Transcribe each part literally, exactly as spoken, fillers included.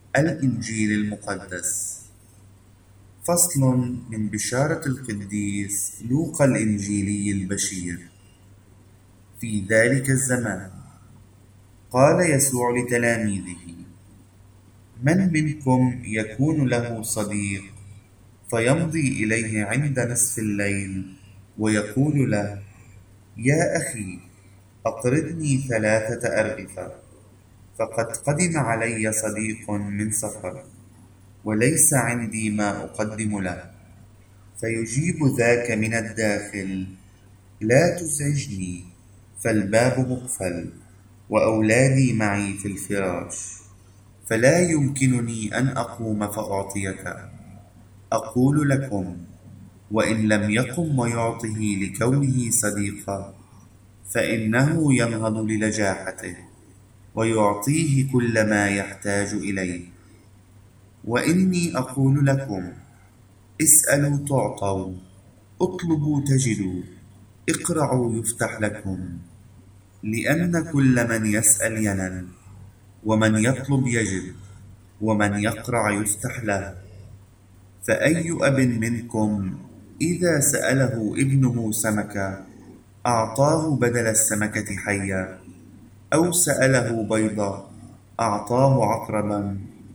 الإنجيل المقدس. فصل من بشارة القديس لوقا الإنجيلي البشير. في ذلك الزمان قال يسوع لتلاميذه: من منكم يكون له صديق فيمضي إليه عند نصف الليل ويقول له: يا أخي، أقرضني ثلاثة أرغفة، فقد قدم علي صديق من سفر وليس عندي ما أقدم له؟ فيجيب ذاك من الداخل: لا تزعجني، فالباب مقفل وأولادي معي في الفراش، فلا يمكنني أن أقوم فأعطيك. أقول لكم، وإن لم يقم ويعطه لكونه صديقا، فإنه ينهض لنجاحته ويعطيه كل ما يحتاج إليه. وإني أقول لكم: اسألوا تعطوا، اطلبوا تجدوا، اقرعوا يفتح لكم. لأن كل من يسأل ينال، ومن يطلب يجد، ومن يقرع يفتح له. فأي أب منكم إذا سأله ابنه سمكة أعطاه بدل السمكة حية؟ أو سأله بيضة أعطاه عقربا؟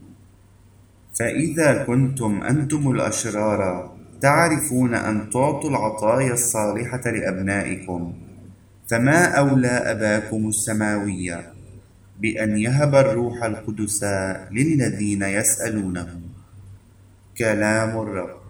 فإذا كنتم أنتم الأشرار تعرفون أن تعطوا العطايا الصالحة لأبنائكم، فما أولى أباكم السماوية بأن يهب الروح القدس للذين يسألونه. كلام الرب.